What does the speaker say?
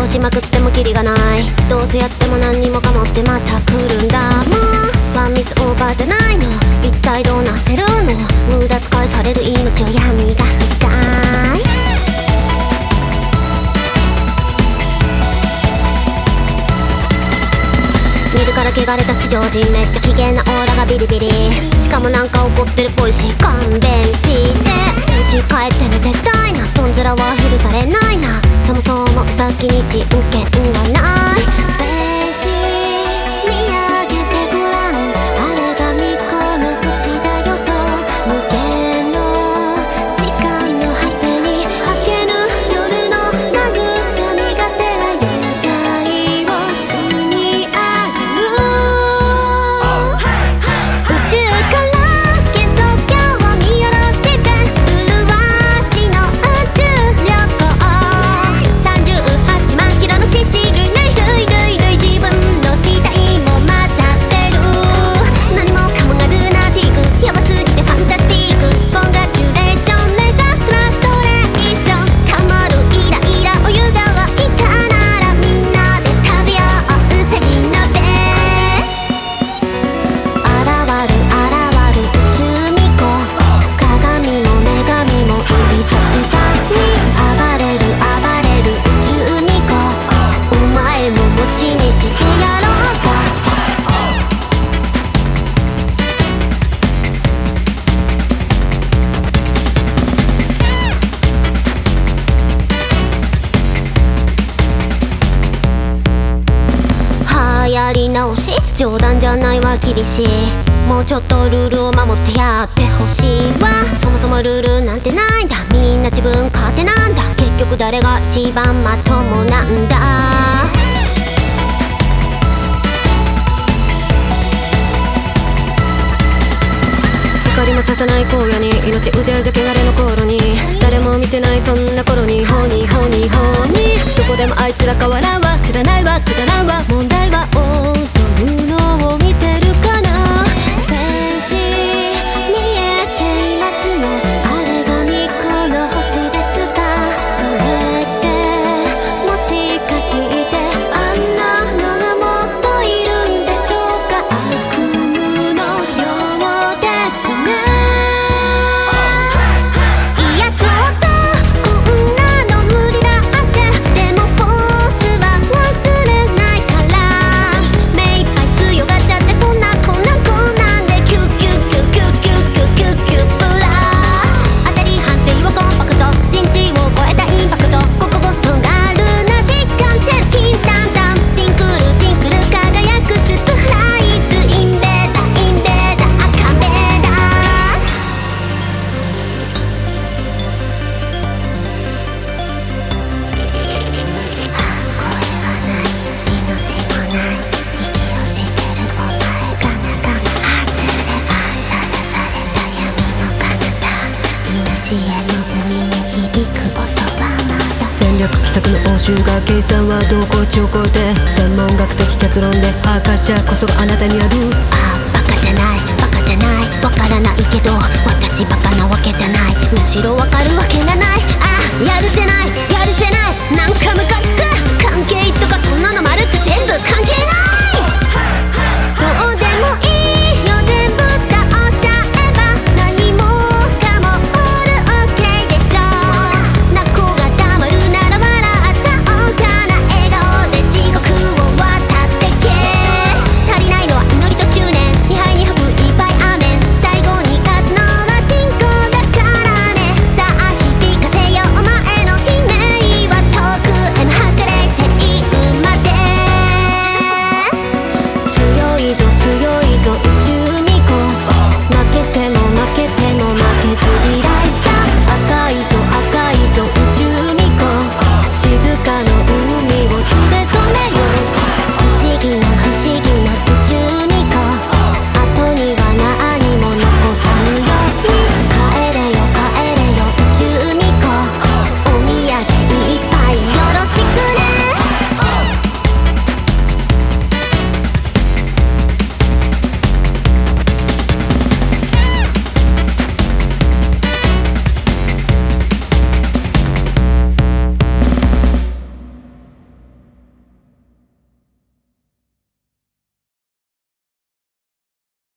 倒しまくってもキリがない。どうせやっても何にもかもってまた来るんだ。もうワンミスオーバーじゃないの。一体どうなってるの。無駄遣いされる命を闇が深い。見るから汚れた地上人、めっちゃ危険なオーラがビリビリ。しかもなんか怒ってるっぽいし、勘弁して家帰って寝てたいな。トンズラは許されないな。そもそも先に人権がない。スペーシー見上げてごらん、あれが巫女の星だよと。無限の時間の果てに明けぬ夜の慰みがてら有罪を積み上げる。宇宙から幻想郷を見下ろして、麗しの宇宙旅行。38万キロの獅子類類自分の死体も混ざってる。何もかもがルナティック、やばすぎてファンタスティック。コングラチュレーション、目指すラストレーション。たまるイライラお湯が沸いたならみんなで食べようセリ鍋。現る宇宙巫女、鏡も女神も一緒に暴れる宇宙巫女。お前も持ちにしてやろうか。流行り直し冗談じゃないわ、厳しい。もうちょっとルールを守ってやってほしいわ。そもそもルールなんてないんだ。みんな自分勝手なんだ。結局誰が一番まともなんだ。光もささない荒野に命うじゃうじゃ汚れの頃に、誰も見てないそんな頃にホニーホニーホニー。どこでもあいつら変わらんわ。知らないわくだらんわ。問題は王というのを見てるかな。スペーシー見えていますよ、あれが巫女の星ですが。それってもしかしてあんなのがもっといるんでしょうか。悪夢のようですね。いやちょっとこんなの無理だって。でもポーズは忘れないから。目いっぱい強がっちゃって、そんなこんなんでキュッキュッキュッキュッキュッキュッキュッキュッブラ。当たり判定はコンパクト、人知を超えたインパクト。こここそがルナティック感ってピンタンタン。ティンクルティンクル輝くスプライズ。インベーダーインベーダー赤ベーダー。声はない命もない息をしてるお前が仲間。外れはさらされた闇の彼方。東への海に響く音はまだ。 戦略奇策の応酬が計算は動向値を超えて、天文学的結論で破壊者こそがあなたにある。 ああバカじゃないバカじゃない。わからないけど私バカなわけじゃない。むしろわかるわけがない。ああやるせない。